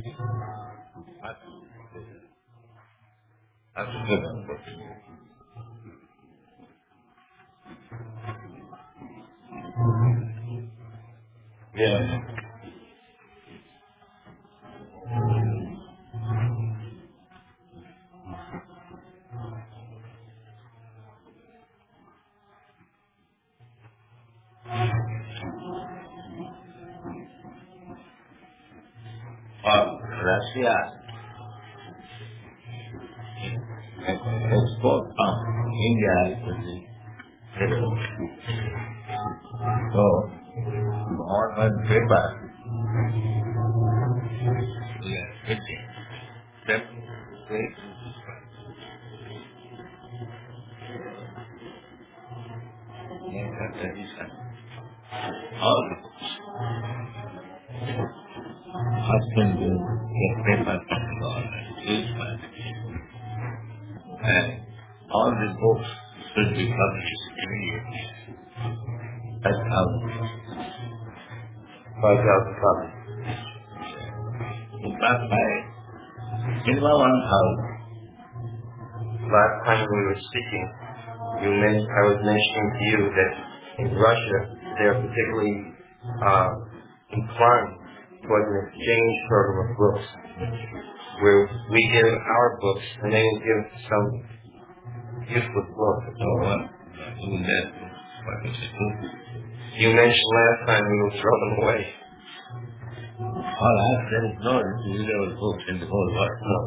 That's a good one. Yeah. Russia export from India to the so all one paper we are getting step great tradition. All husband will get paper from the government, useful, and all the books should be published immediately. That's how 5,000 copies. In fact, minimum 1,000. Last time we were speaking, I was mentioning to you that in Russia they are particularly inclined towards an exchange program of books, where we give our books and they will give some useless books. You mentioned last time we will throw them away. There is no usable books in the whole world. No.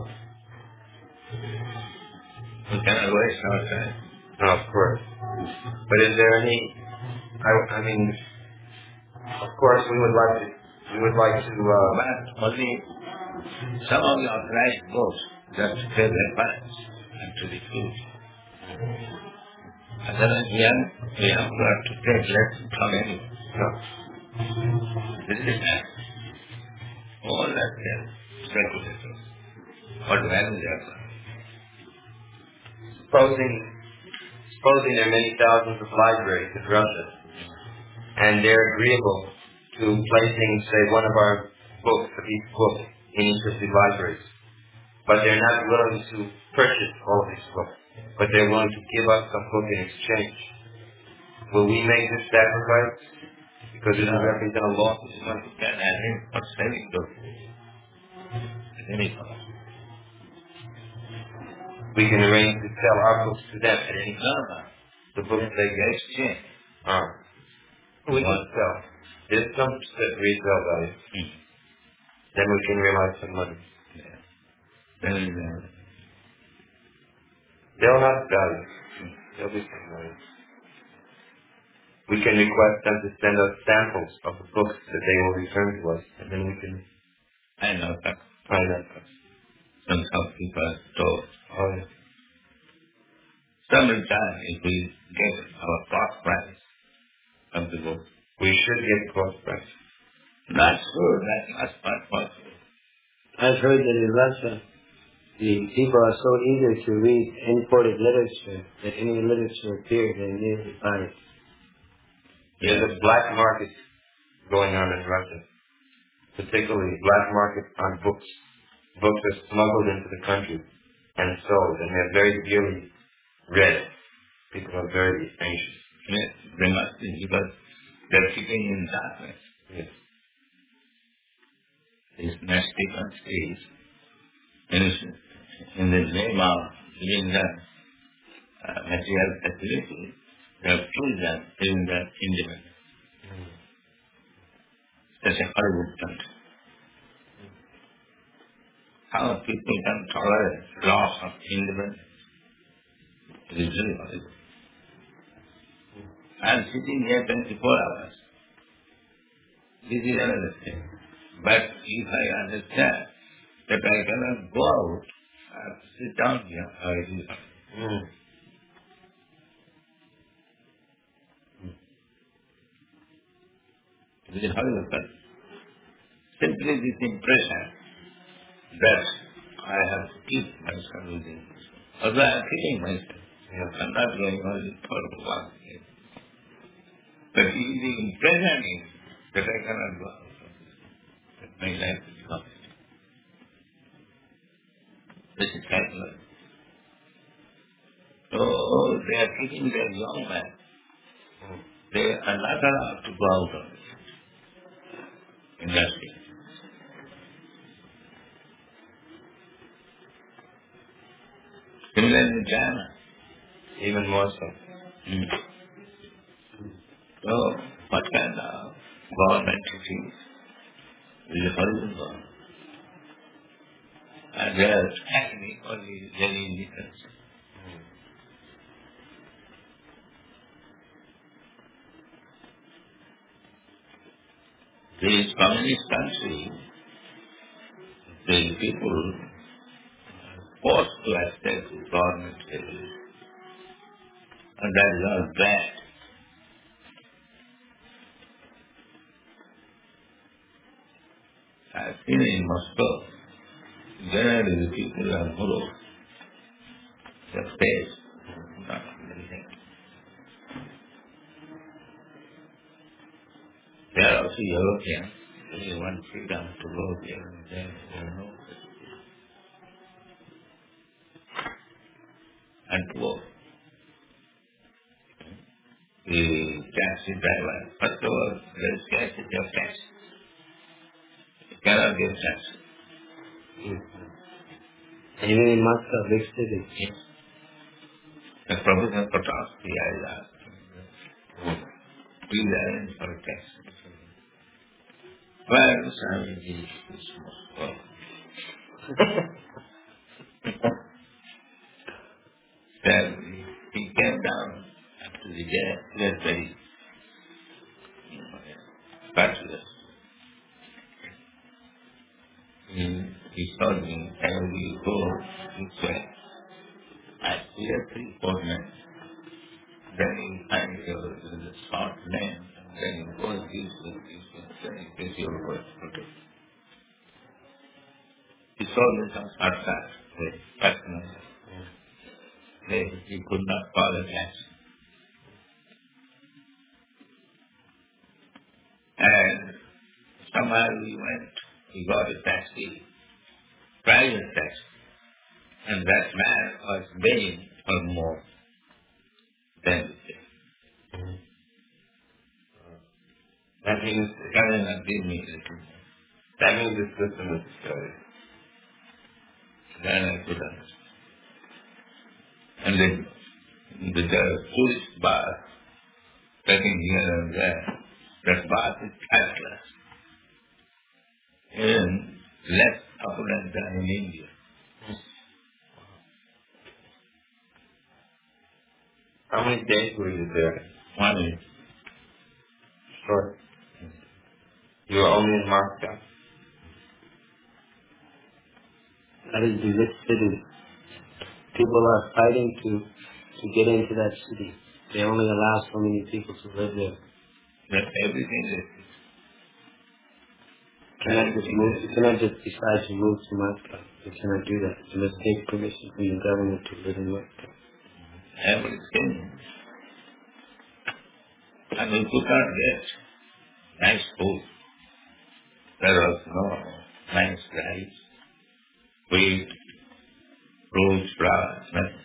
We cannot waste our time. No, of course. But is there any? I mean, of course, we would like to. But only some of the authorized books that pay their fines and to the food. Otherwise, we have to take lessons from anyone. No. This is that. All that there, speculators. What value they are. Supposing there are many thousands of libraries in Russia, and they're agreeable to placing, say, one of our books, a piece of book, in each of the libraries, but they're not willing to purchase all of these books, but they're willing to give us some book in exchange. Will we make this sacrifice? Because it doesn't represent a loss of money. We can't have him for selling books at any cost. We can arrange to sell our books to them at any time. The books they get exchange. We can sell. There's some resale value. Then we can realize some money. They'll have value. There'll be some value. We can request them to send us samples of the books that they will return to us, and then we can find out that. Some people are told. Sometimes if we get our cost price of the book, we should get cost price. Not sure, that's not possible. I've heard that in Russia, the people are so eager to read imported literature that any literature appears they immediately buy it. There's a black market going on in Russia, particularly black market on books. Books are smuggled into the country and sold, and they're very dearly read. People are very anxious. Yes, they must be, because they're sitting in darkness. Yes. These nasty countries, in the name of giving them material facilities, they have killed them, giving them independence. Such a horrible country. How people can tolerate loss of independence? It is very horrible. I am sitting here 24 hours. This is another thing. But if I understand that I cannot go out, I have to sit down here, I will do something. It is horrible, but simply this impression that I have to keep myself within this. Although I am keeping myself. I'm not going on for one day. But the impression is that I cannot go out of this. That my life is complete. This is secular. So they are teaching their young men. They are not allowed to go out of this industry. Similarly in China. Even more so. So what kind of government it is? It is a horizon government. And their technique only very different. These communist countries, the people forced to accept the government service. And that is all bad. I've seen in Moscow, generally the people are morose. They're faced, not anything. They are also Europeans. They want freedom to go here and there, and to work. The taxi driver, first of all, there is scarcity of tax. You cannot give tax. Even in Moscow, big city. Yes. The Professor Potofsky, I asked him, please arrange for a tax. Well, Swami ji is Moscow. Then he came down up to the gas, very bachelor. He told me, I will go this way. I clear 3-4 men. Then you find your short name, and then you go this way, then you get your work. Okay. He told me some shortcuts, personal. He could not follow that. And somehow he got a taxi, private taxi. And that man was paying for more than the taxi. That means Coming and give me a little more. that means the system is destroyed. Then I could understand. And the tourist bar, taking here and there, that bar is priceless. Even less opulent than in India. How many days were you there? 1 week. Short. You were only in Moscow. That is the rich city. People are fighting to get into that city. They only allow so many people to live there. That everything is You cannot just decide to move to Moscow. You cannot do that. You must take permission from your government to live in Moscow. everything. And we could not get nice food. There was no nice rice, wheat, fruits, flowers, nothing.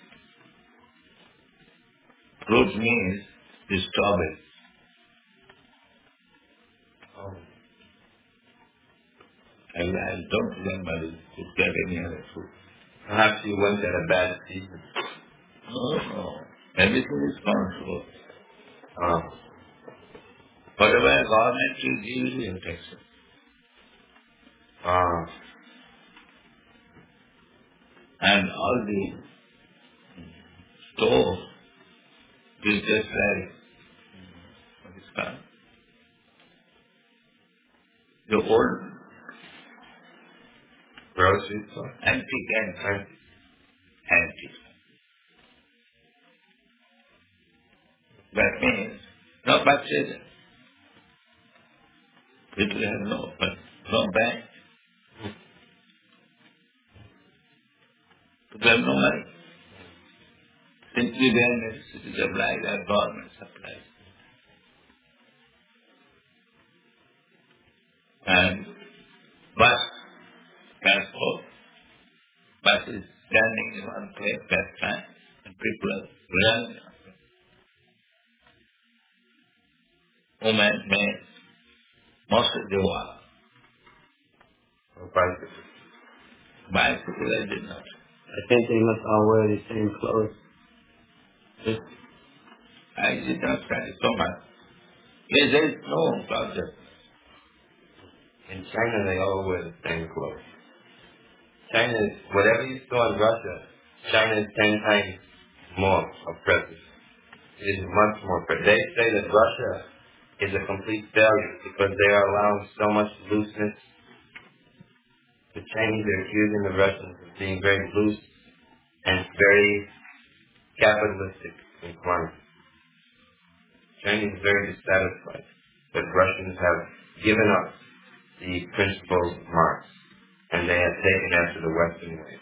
Fruit means the strawberry. I don't remember to get any other food. Perhaps you went at a bad season. No. Everything is controlled. Oh. Whatever government will give you, you take it. And all the stores is just like, what is called? The old Grocery store? antique and antique. That means no purchase. People have no bank. People have no money. Simply their necessities supply, their government supplies. And bus, transport, bus is standing in one place that time, and people are running. Women, men, mostly they walk. Or bicycle. Bicycle they did not. I think they must all wear the same clothes. I did not study so much. Yes, there is no culture. In China, they all wear the same clothes. China is, whatever you saw in Russia, China is 10 times more oppressive. It is much more oppressive. They say that Russia is a complete failure because they are allowing so much looseness. The Chinese are accusing the Russians of being very loose and very capitalistic inclined. Chinese are very dissatisfied that Russians have given up the principles of Marx and they have taken after the Western ways,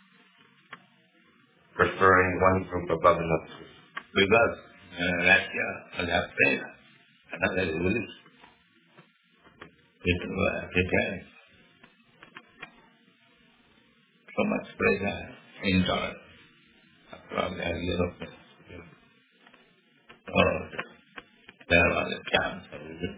preferring one group above another group. Because Russia will have failed. Another revolution. People were preparing. So much pressure, intolerance from the Europeans. Oh, there was a chance of it.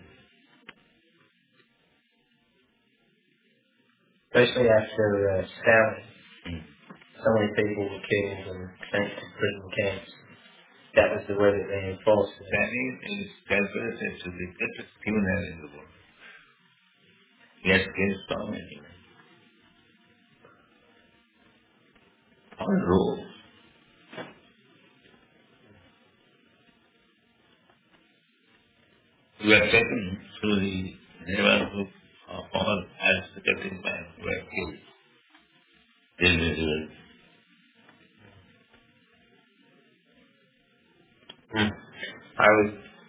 Especially after Stalin, so many people were killed and sent to prison camps. That was the way that they enforced it. Chinese is calculated to be the greatest criminal in the world. He has killed so many. All rules. We are taken through the neighborhood of all advocating men who were killed. Individuals. I was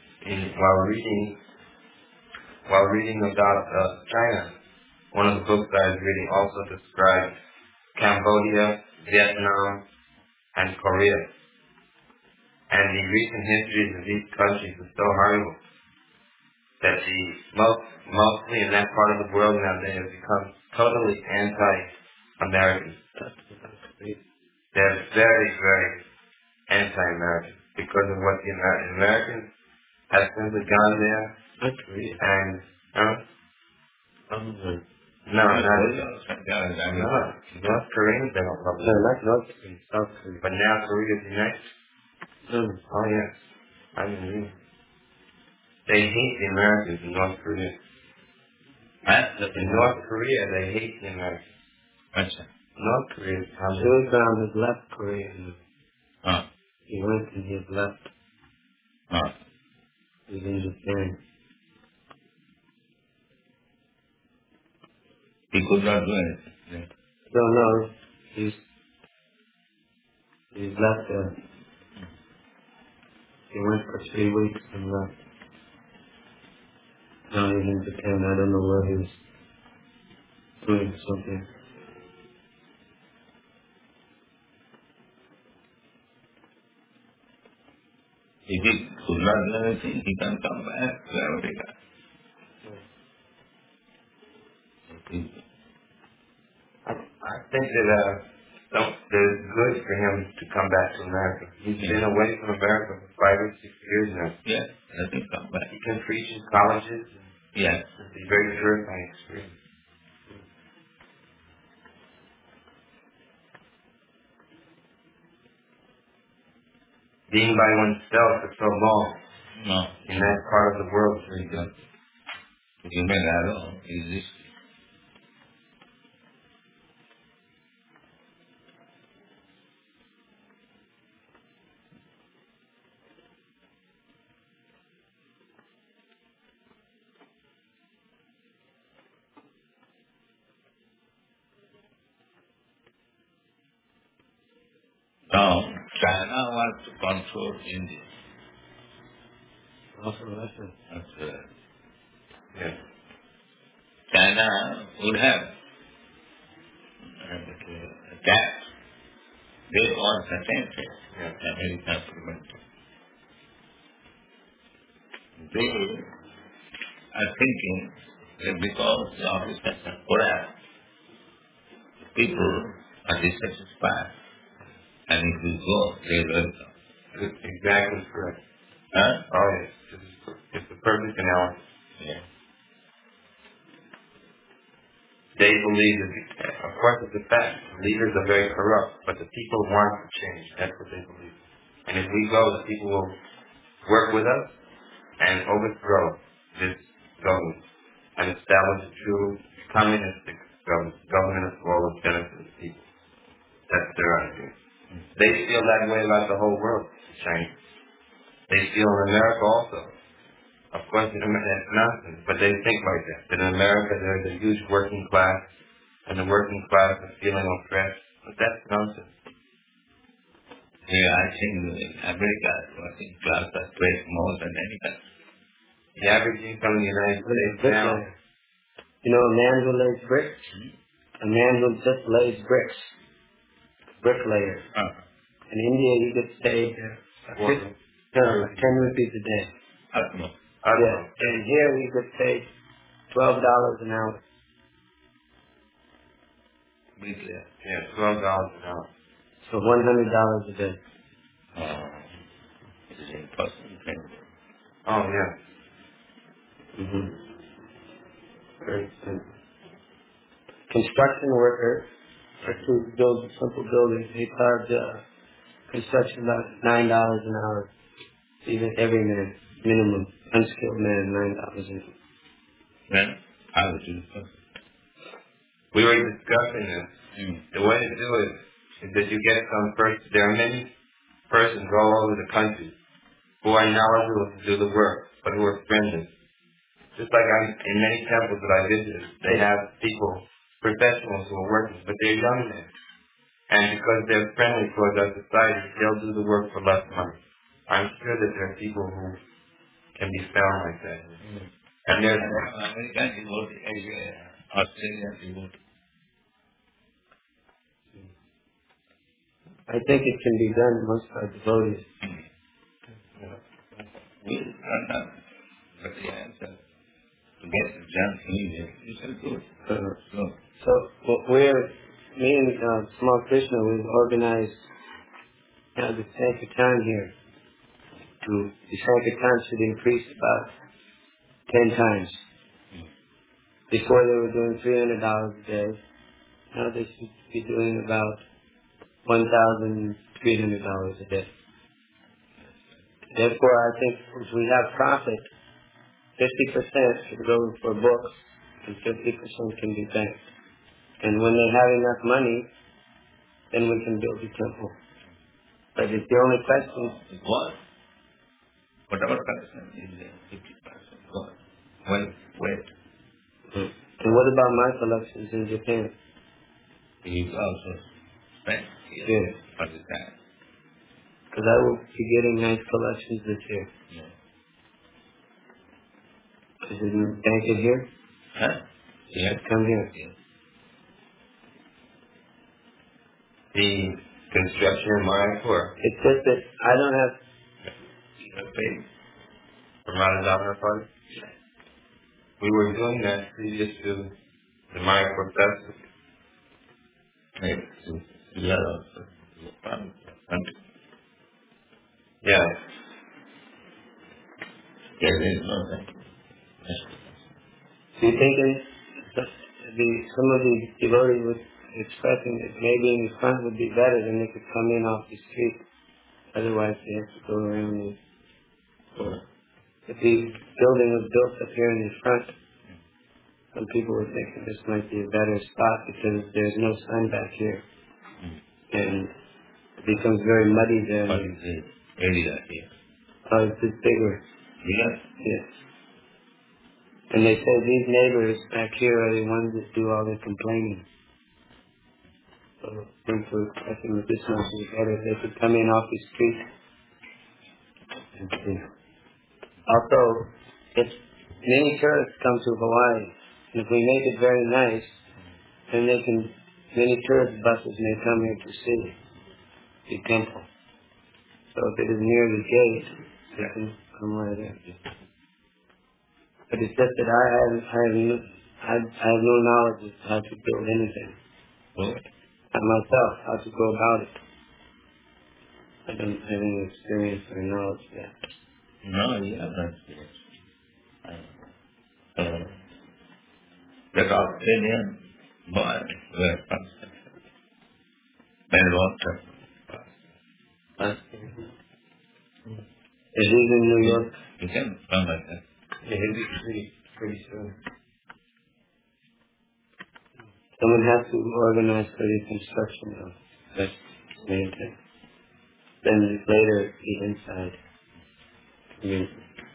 while reading about China, one of the books I was reading also described Cambodia, Vietnam, and Korea. And the recent histories of these countries are so horrible that mostly in that part of the world now they have become totally anti-American. They're very, very anti-American because of what the Americans have simply gone there and North Koreans they don't love them. No, not North Korea, South Korea. But now Korea's next. Oh yes, I mean they hate the Americans in North Korea. In North Korea they hate the Americans. North Korea is communist. Showdown has left Korea. He went and he has left. He's in Japan. He could not do anything. No, he's left there. He went for 3 weeks and left. Now he's in Japan. I don't know where he's doing something. If he could not do anything, he can come back to America. I think that it's good for him to come back to America. He's been away from America for 5 or 6 years now. Yes, let him come back. He can preach in colleges. Yes. It's a very purifying experience. Being by oneself for so long in that part of the world is very good. You may not know, exist. Now, China wants to control India. Also Russia. That's right. Yes. China would have attacked. They want the same thing. American government. They are thinking that because the officers are collapsed, people and they satisfied. And if you go, they welcome. It's exactly correct. Huh? Oh, yes. It's the perfect analysis. Yeah. They believe that, of course, it's a fact. Leaders are very corrupt, but the people want to change. That's what they believe. And if we go, the people will work with us and overthrow this government and establish a true communistic government of all of benefit of the people. That's their idea. They feel that way about the whole world, China. They feel in America also. Of course, it's nonsense, but they think like that. That in America there's a huge working class, and the working class is feeling oppressed. But that's nonsense. Yeah, I think in America, working class has paid more than any country. The average income in the United States now. You know, a man who lays bricks, a man who just lays bricks, bricklayer. In India, he gets paid 10 rupees a day. Yeah, and here he gets paid $12 an hour. Yeah, $12 an hour. So $100 a day. It is impossible. Oh, yeah. Very simple. Construction worker, to build a simple building, they charge construction about $9 an hour. Even every man, minimum, unskilled man, $9 an hour. Then, how would you do it? We were discussing this. The way to do it is that you get some person. There are many persons all over the country who are knowledgeable to do the work, but who are friendly. Just like in many temples that I visited, they have people, professionals who are working, but they're young men. And because they're friendly towards our society, they'll do the work for less money. I'm sure that there are people who can be found like that. And there's American devotee, Australian devotee. I think it can be done amongst our devotees. We are not, but the answer to get it done anyway, you shall do it. So me and Small Krishna, we've organized the Sankirtan here. The Sankirtan should increase about 10 times. Before they were doing $300 a day. Now they should be doing about $1,300 a day. Therefore, I think if we have profit, 50% should go for books and 50% can be banked. And when they have enough money, then we can build a temple. But it's the only question. What? Whatever person is 50%. What? Wait. And what about my collections in Japan? He also spent here for the time. Because I will be getting nice collections this year. Yeah. Is it bank it here? Huh? Yeah. Come here. Yeah. the construction in Mayapur. It's just that I don't have... You have paid from Radha Party? We were doing that previous to the Mayapur festival. Yeah. Do you think some of the devotees were expressing that maybe in the front would be better than they could come in off the street? Otherwise they have to go around. If the building was built up here in the front, some people were thinking this might be a better spot because there's no sun back here. And it becomes very muddy there. What is the area here? Oh, it's just bigger. Yes? Yes. And they say these neighbors back here are the ones that do all the complaining. So I think that this might be better if they could come in off the street. And see. Also, if many tourists come to Hawaii, and if we make it very nice, then many tourist buses may come here to see the temple. So if it is near the gate, they can come right in. But it's just that I have no knowledge of how to build anything. What? myself, how to go about it. I don't have any experience or knowledge yet. No, you have not yet. That Australian boy were constant. Very long time. It is in New York. You can come like that. Yeah, he'll be pretty soon. Someone has to organize for the construction of that maintain. Then later be inside community.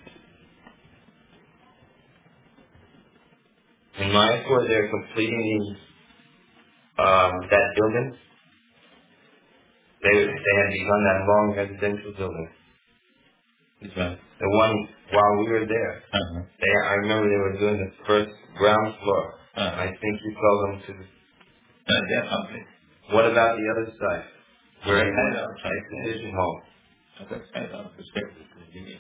In Mayapur, they're completing that building. They had begun that long residential building. Which one? The one while we were there. I remember they were doing the first ground floor. I think you told them to. They're complete. What about the other side? Where Other side the outside. exhibition hall. Other side of the spectrum.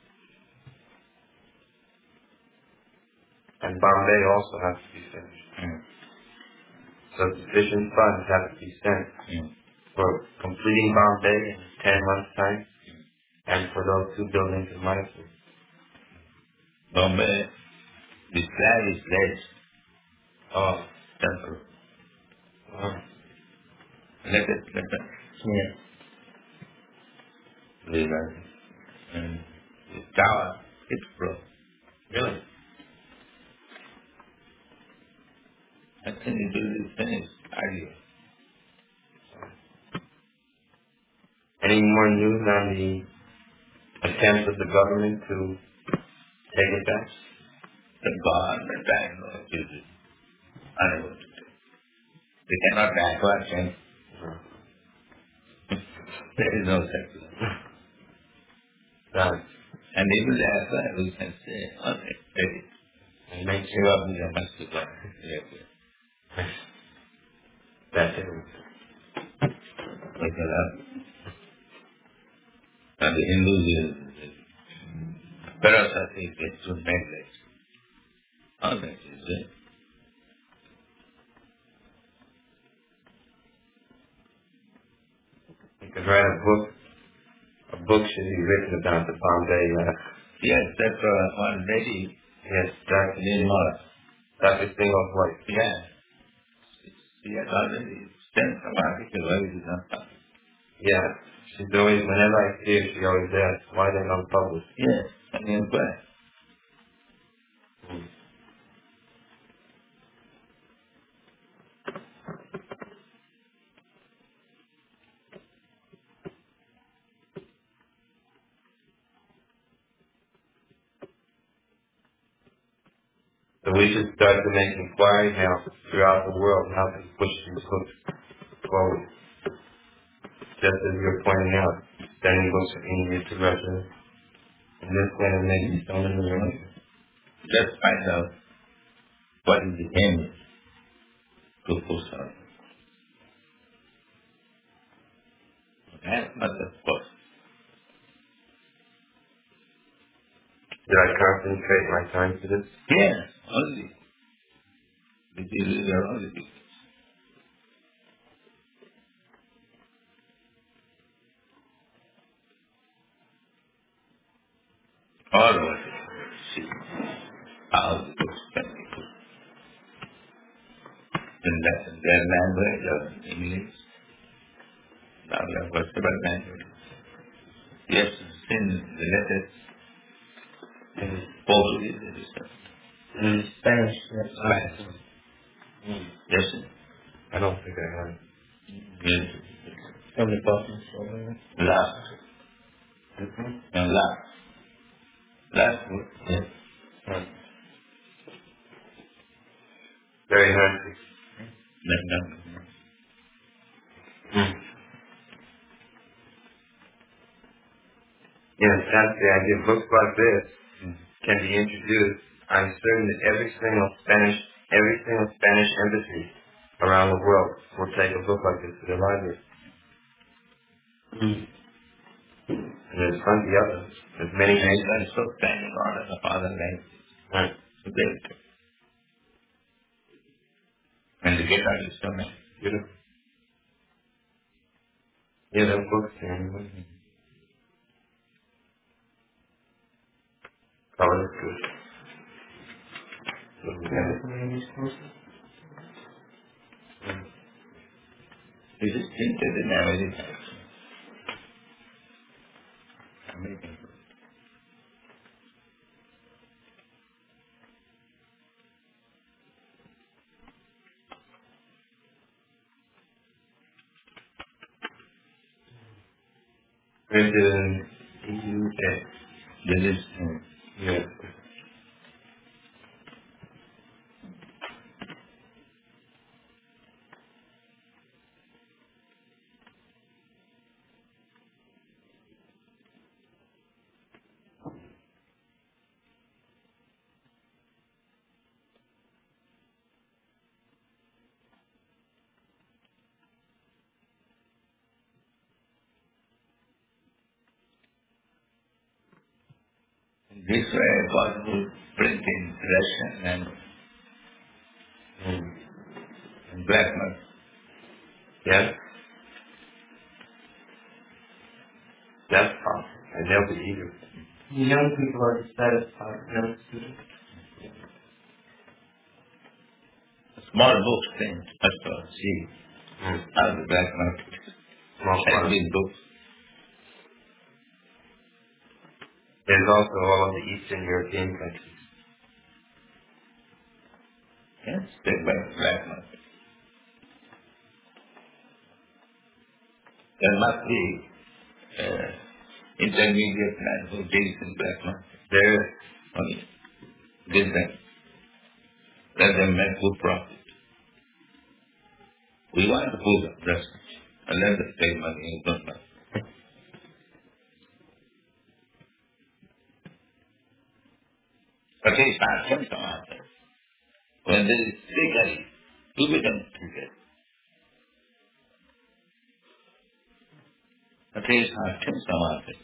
And Bombay also has to be finished. So sufficient funds have to be sent for completing Bombay in 10 months' time and for those two buildings in Mysore. Bombay, the flag is red. Oh. Temple. Oh. Let it. Yeah. The red. And the tower, it's broke. Really? I think it will be finished earlier. Any more news on the attempts of the government to take it back? The government, I know, is unable to do. They cannot backward change. There is no such thing. Right. And even the answer, we can say, okay, take it. And make You sure have the must to go. that's it. And the Hindus, Parasati gets to neglect. All that is it. You could write a book. A book should be written about the Bombay. Yes, that's one lady. Yes, Dr. Nirmala. Dr. Singhal's wife. Yeah. She has already sent some article why it is not published. Yeah. She's always, whenever I see her, she always asks, why they don't publish? Yes, I mean, why? So we should start to make inquiries now throughout the world how to push these books forward. Just as you're pointing out, sending books from India to Russia, and this way it may be so many ways. Just find out what is the aim to push on. That's not the first. Did I concentrate my time to this? Yes, only. This is your only thing. All over the world. See how the books can be put in their language or in English. Now we have whatever language. Yes, in the letters in Portuguese, it is In Spanish, yes. Spanish. Yes, I don't think I have. yes. From the Boston. Last. Mm-hmm. And last. Last word. Yes. Right. Very nice. Mm. Yes, that's the idea. Books like this can be introduced. I'm certain that every single Spanish embassy around the world will take a book like this to their library. And there's plenty of them. There's many. And it's so standing on the other language. Right. So they, and the guitar is so nice. Beautiful. Yeah, the books and colors good. This is printed in America. American. Printed in UK. This is Yeah. this way possible print in Russian Mm. and black market. Yeah? That's possible. And they'll be eager. The young people are dissatisfied, young students. Small books thing, that's all. See, Mm. out of the black market. Small And quantity. these books. There's also all of the Eastern European countries. Yes, they black market. There must be intermediate man who deals in black market. There, Only give them. Let them make good profit. We want to put them, that's it. And let them take money in black market. But it's not come to answer. When there is trickery, you become triggered. But it's not come to answer.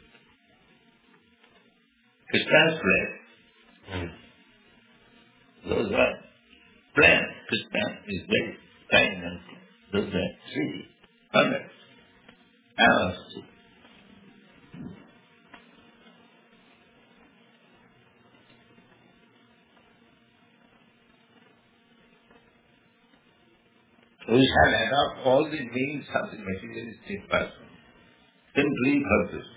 Christians pray. mm. Those are plans. Christian is very kind and those are 300 hours. We shall adopt all the means of the materialistic person. Simply for this.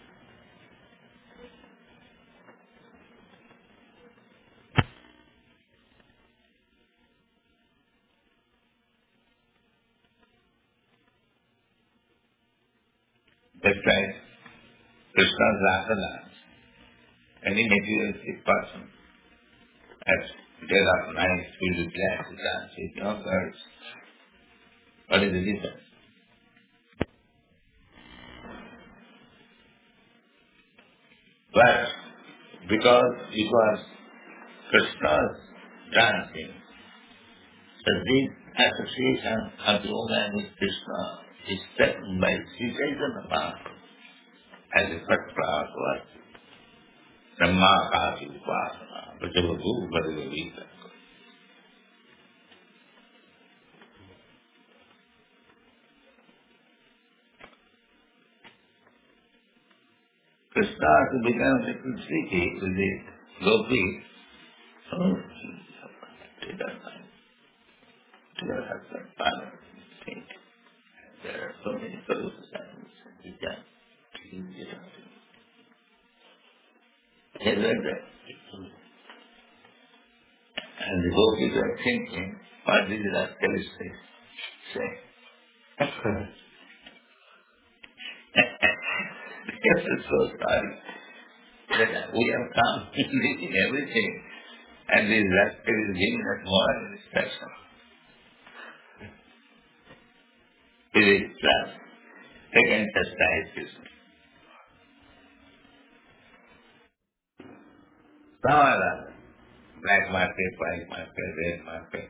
That's right. Krishna's Rasana. Any materialistic person has get up nice, filled with glasses, dancing, young girls. What is the difference? But because it was Krishna's dancing, so this association of the woman with Krishna is taken by Sri Chaitanya Mahaprabhu as a first class was Brahma Upasana, Bhajavagu Bhajavavita. Krishna to become a little tricky with the gopi. Oh, she doesn't mind. She doesn't have some fun. Think. There are so many solutions we can use it. And the gopis are thinking, what did the rascal say? Yes, I'm so sorry. That we have come leaving everything, and this rascal is giving us more instruction. It is just second chastise Krishna. Some other black market, white market, red market.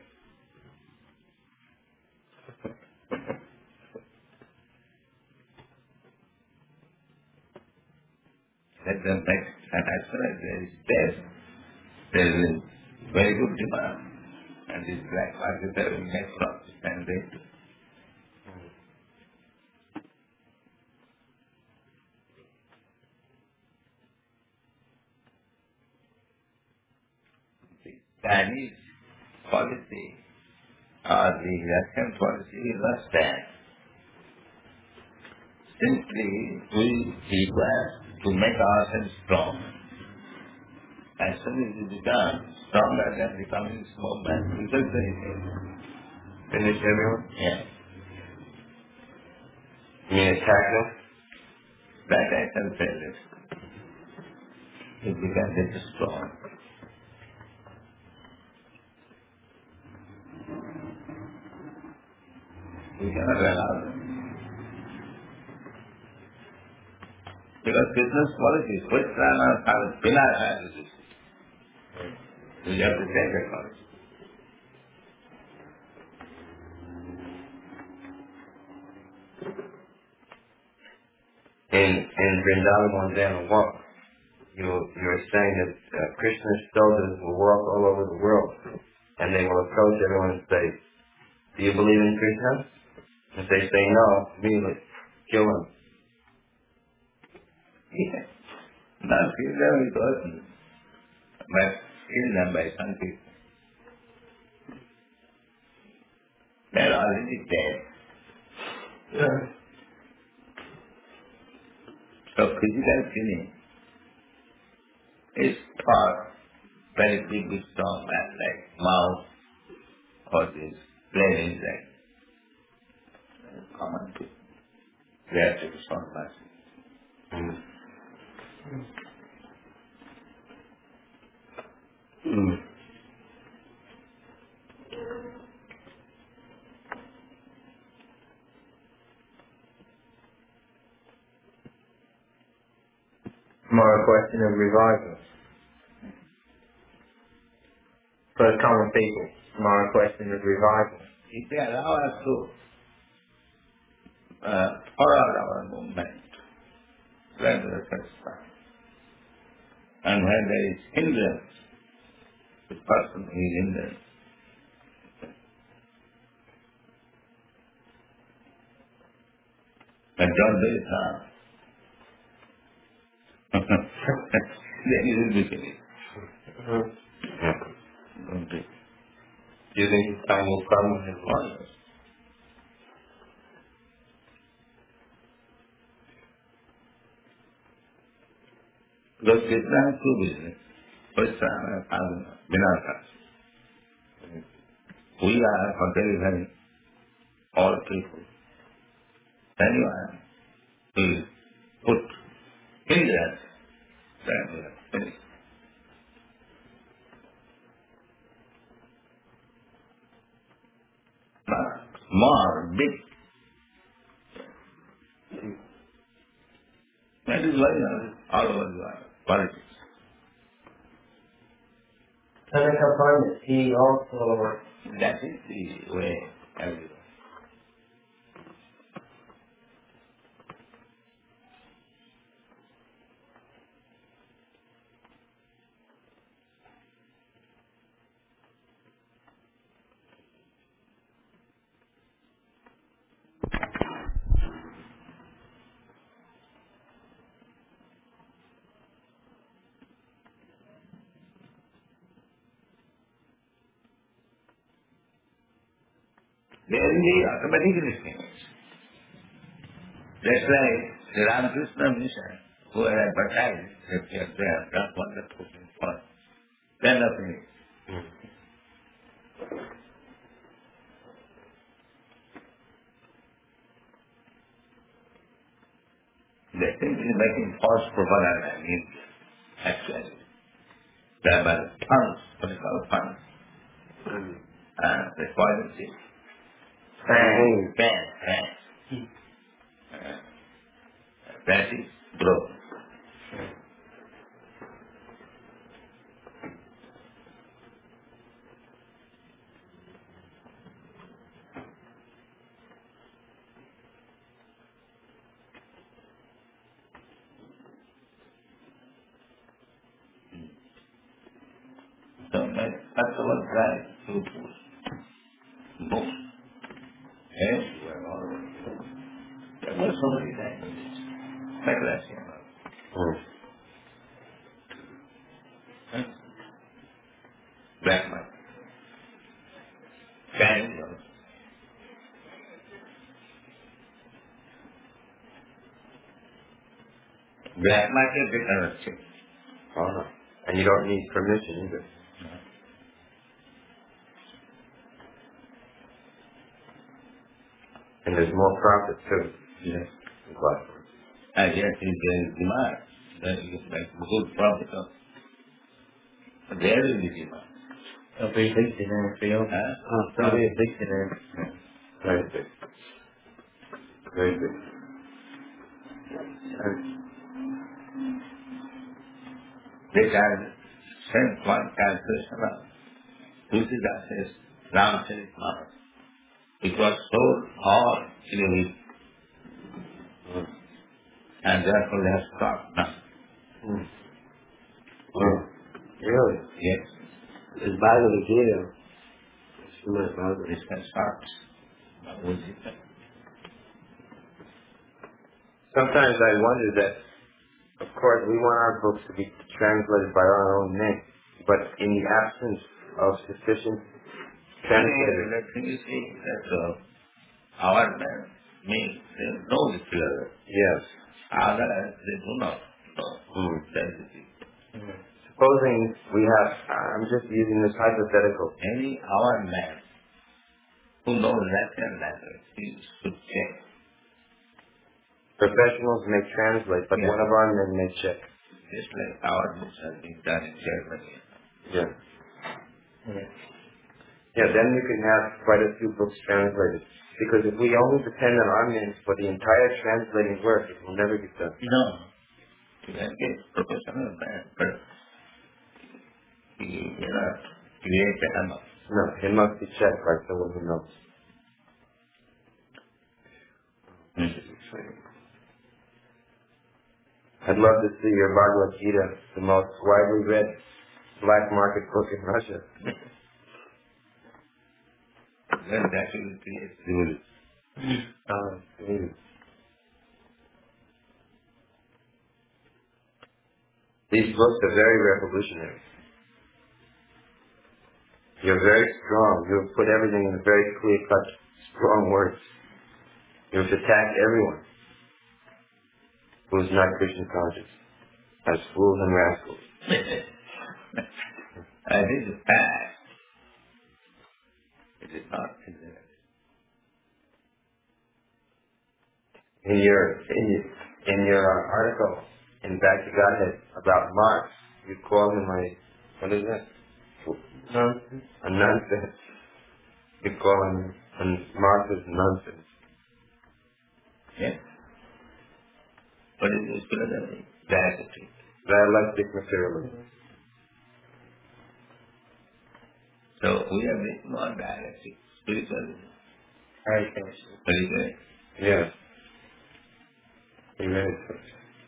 Let them make, and as far as there is death, there is very good demand. And this black market, they will make profit, and they Chinese policy or the Russian policy will not stand. Simply, we require to make ourselves strong. As soon as we become stronger than the communist movement, we will Finish everyone? Yeah. You mean attack them? That I can say this. If we can get strong. We cannot allow them. Because business policies, which run on Pilar has this. We have to take that policy. In Vrindavan on down walk, you're saying that Krishna's soldiers will walk all over the world, and they will approach everyone and say, "Do you believe in Krishna?" If they say no, immediately kill them. Yeah. Not kill them with weapons, but kill them by some people. They're already dead. Yeah. So physical killing is for very big strong man like mouse or this plain insect. Common people. They have to be strong mercy. More a question of revival. For the common people, more a question of revival. If they allow us to follow our movement, then we are satisfied. And when there is hindrance, the person who is hindrance, but don't do it now. Then you will be finished. Don't do it. Do you think this time will come? Follow. Because Krishna has two business. First, Vinasa. We are for delivering all people. Anyone who will put hindrance, then we are finished. More big. That is why all over the world, politics. Tanaka he also That is the way everywhere. They will be automatically finished. That's why the Ramakrishna mission, who are advertised that they have done wonderful things for us, they are not finished. They are simply making false propaganda in India, actually. There are tons, political funds, and the policy. Fans. That is broken. So that's our drive to push books. Everywhere, all over. There were so many languages. Like Russian. Black Black market, they cannot check. Oh, no. And you don't need permission either. No. And there's more profit too. Yes. In black market. And yes, if there is demand, then you make good profit. But there will be demand. There'll be a big demand for you. There'll be a big demand. Very big. Very big. And They can send one calculation of Tulsidas' Ramcharitmanas. It was sold all in a week. And therefore they have stopped now. really? Yes, It's Bhagavad Gita. Srimad Bhagavad. this has stopped. But we did that. Sometimes I wonder that, of course, we want our books to be translated by our own men, but in the absence of sufficient translators. The thing you see that our men means they know the clear. Yes. Others, they do not know. That is the thing. Supposing we have, I'm just using this hypothetical. Any our man who knows Latin language, he should check. Professionals may translate, but one of our men may check. Just like our books have been done in Germany. Yeah. Yeah, then we can have quite a few books translated. Because if we only depend on our men for the entire translating work, it will never get done. No. You can get professional man, but he cannot create enough. No, it must be checked by someone who knows. I'd love to see your Bhagavad Gita, the most widely read black market book in Russia. Then that will create rules. These books are very revolutionary. You're very strong. You have put everything in very clear-cut, strong words. You have attacked everyone who is not Krishna conscious as fools and rascals. And this is bad. It is not considered. In your article in Back to Godhead about Marx, you call him what is that? Nonsense. A nonsense. You call him Marx is nonsense. Yes. But it is good dialectic. Dialectic materialism. So we are making on dialectic, spiritualism. Very good. Very good. Yes. He really is.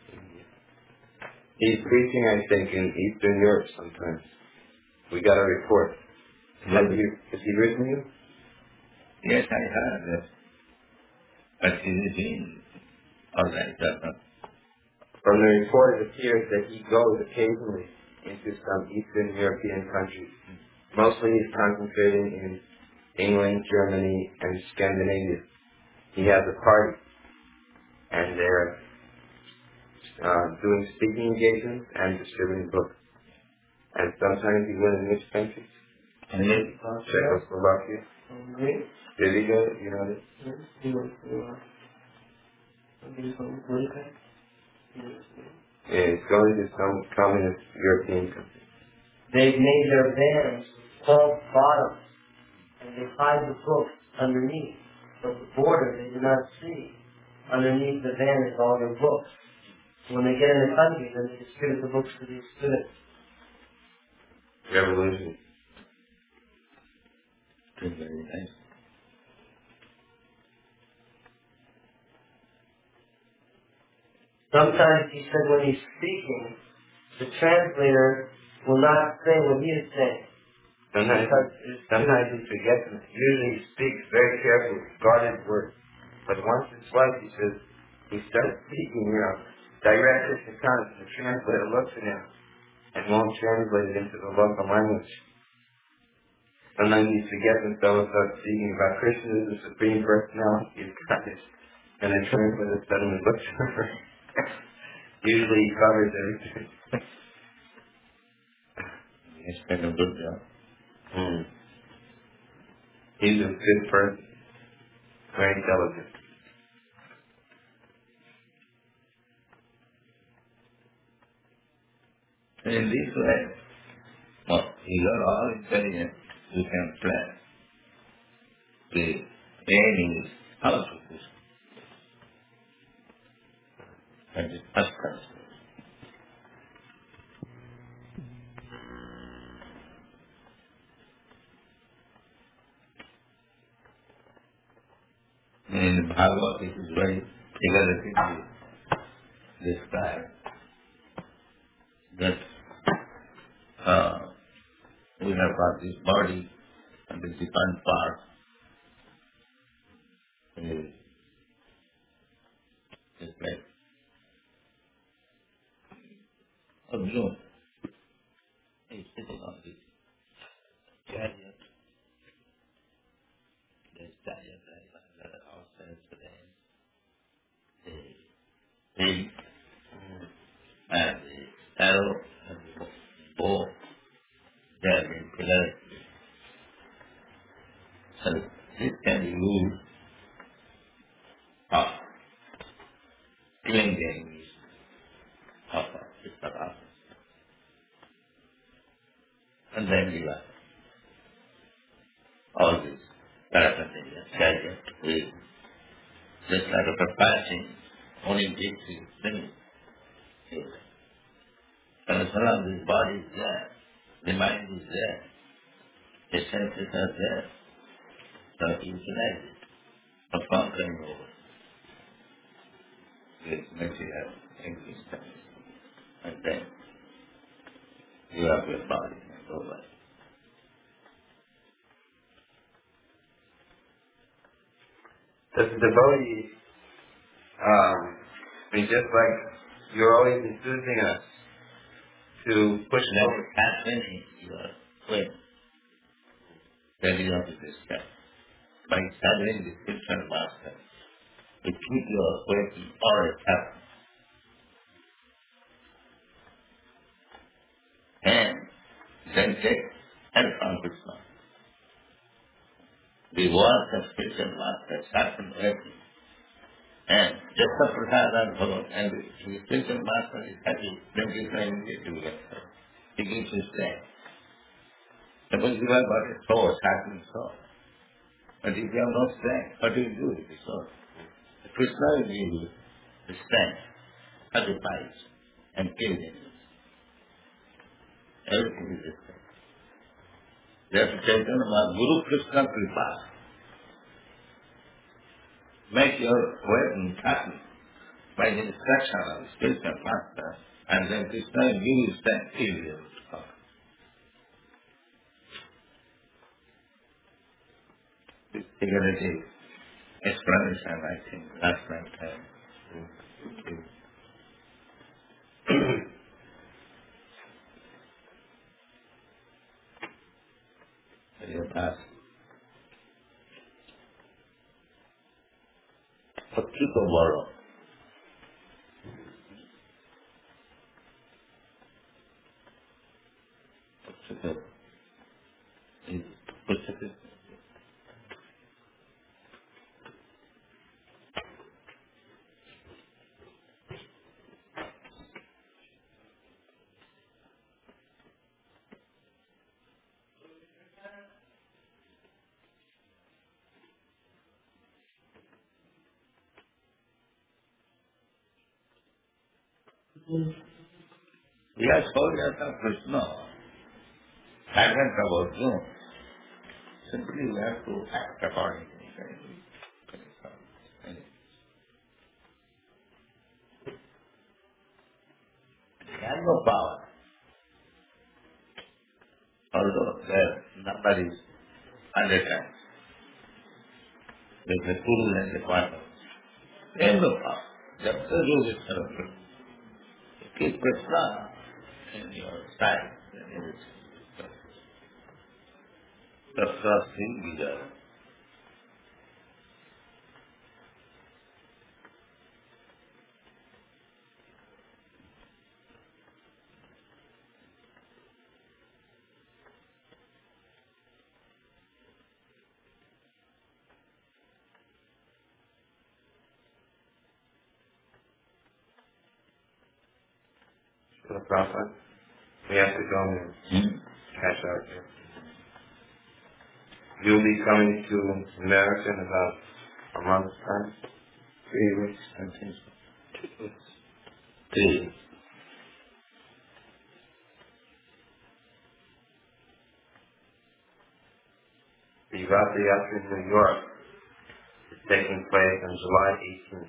He's preaching, I think, in Eastern Europe sometimes. We got a report. Has he written you? Yes, I heard that. But is it in all right? From the report, it appears that he goes occasionally into some Eastern European countries. Mostly he's concentrating in England, Germany, and Scandinavia. He has a party, and they're doing speaking engagements and distributing books. And sometimes he went in which countries? Czechoslovakia. Did he go? You know this? He went to Winnipeg. Yeah, he's going to some communist European country. They've made their vans false bottoms, and they hide the books underneath. But the border they do not see. Underneath the van is all their books. When they get in the country, then they distribute the books to these students. Revolution. Very nice. Sometimes he said when he's speaking, the translator will not say what he is saying. Sometimes he forgets them. Usually he speaks very carefully, guarded words. But once or twice he starts speaking, directly to conscious. The translator looks at him and won't translate it into the local language. Sometimes he forgets himself and starts speaking about Krishna as the Supreme Personality of Godhead. And the translator suddenly looks at her. Usually he covers everything. He's done a good job. He's a good person. Very intelligent. And in this way, you are all intelligent. You can plan. The aim is how to push. And the first class. In Bhagavad, it is very figuratively described that we have got this body and the different parts. It's like Arjuna is sitting on this chariot. This chariot that outside today. The him and the arrow and the bow, they have been figured. So this can be used of clinging of Ishtara. And then you have all this paraphernalia, chariot, wheel, just like a propulsion, only gives you things. And as long as this body is there, the mind is there, the senses are there, so utilize it for conquering over this material existence. And then you have your body and go back. Does the devotee, just like you're always enthusing us to push Never catch any your way that you have to discuss. By studying the spiritual master, to keep your awakening always happen. And then take help from Krishna. The work of spiritual masters happen every. And just the prasada bhavan, and the spiritual master is happy, then he can immediately get her. He gives his strength. Suppose you have got a source, happening source. But if you have no strength, what do you do with the source? Krishna will give you the strength, how to fight and kill enemies. Everything is the same. Therefore, Chaitanya, Guru Krishna Kripa. Make your awakening happen by the instruction of the spiritual master, and then Krishna will give you strength to be able to come. This figurative explanation, I think, last night you asked for tomorrow. We are soldiers of Krishna, servants of Arjuna. Simply we have to act accordingly. They have no power. Although their number is 100 times. With the Kuru and the Pandavas. They have no power. They have to do this service. Keep Krishna in your sight and everything. Krishna Singh Vijaya. to the Prabhupada. We have to go and cash out here. You'll be coming to America in about a month's time? 3 weeks. I think so. 2 weeks. 3. The Ratha Yatra in New York is taking place on July 18th.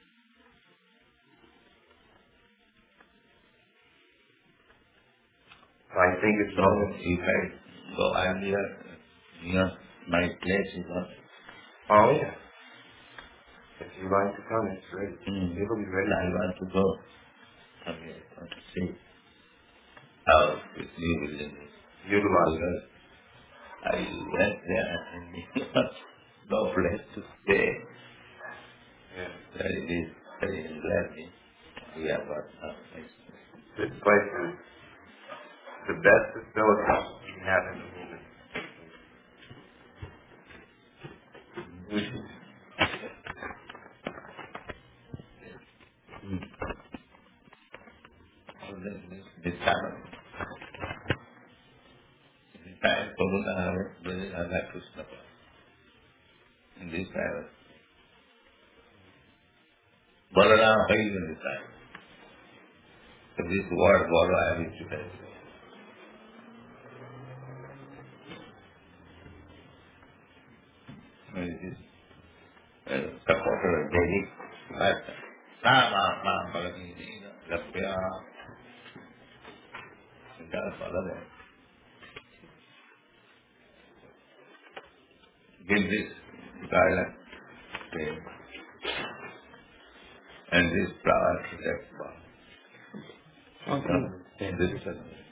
I think it's So over. if I go earlier, my place is not. Oh, yeah. If you like to come, it's ready. It'll be ready. I want to go. I want to see how it will live. Utilize it. Because I went there and no place to stay. Yeah. It is very lovely. We have got no place. This place is the best facility you can have in the movement. So this time, Corona, Radha Krishna. In this time, Balaram is in this time. So this word, Bala, I will today. This supporter, Vedic, but Nama, Bhagavad Lapya, Sindara Bala, give this guideline, and this flower to that Bala. Okay. This is